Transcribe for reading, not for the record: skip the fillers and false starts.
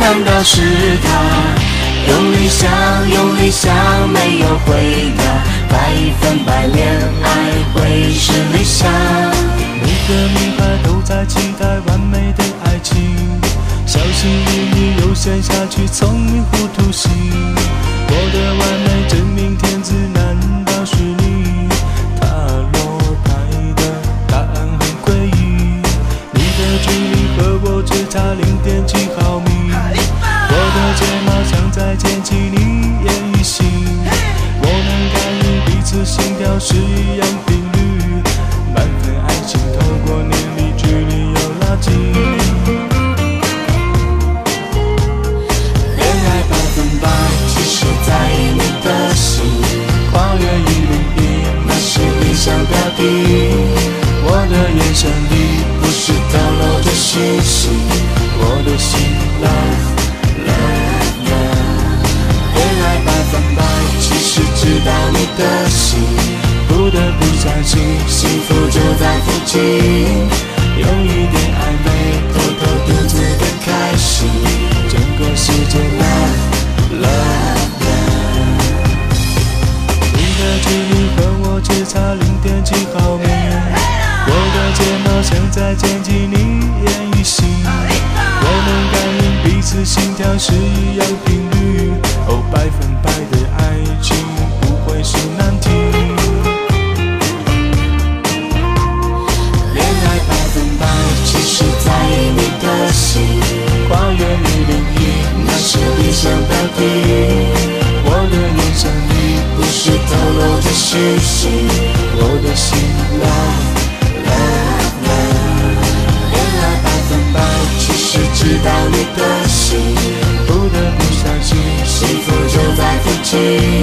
难道是他？用力想，用力想，没有回答，百分百恋爱会是理想。 每个女孩都在期待完美的爱情，小心翼翼又陷下去，聪明糊涂心。我的完美真命天子难道是你？塔罗牌的答案很诡异，你的距离和我只差0.7毫米。我的睫毛像在捡起你眼与心，我能感应彼此心跳是一样频率，满分爱情透过年龄距离又拉近。 恋爱100%，其实在意你的心，跨越101，那是理想标的。我的眼神里不是透露着讯息，我的心love。恋爱100%，其实知道你的心，不得不相信幸福就在附近，有一点暧昧，偷偷独自的开心，整个世界love love love。 你的距离和我只差0.7毫米，我的睫毛像在捡起你眼与心，我能感应彼此心跳是一样频率，哦，百分百的爱情不会是难题。 恋爱100%，其实在意你的心，跨越101，那是理想标的。我的眼神里不是透露着讯息，我的心love love love。恋爱100%，其实知道你的心，不得不相信幸福就在附近。